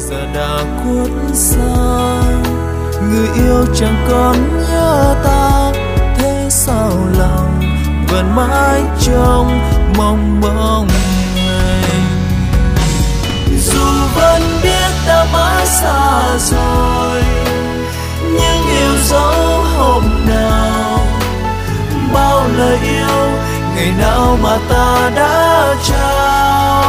giờ đã khuất xa. Người yêu chẳng còn nhớ ta, thế sao lòng vẫn mãi trong mong mong này. Dù vẫn biết ta mãi xa rồi, nhưng yêu dấu hôm nào, bao lời yêu ngày nào mà ta đã trao.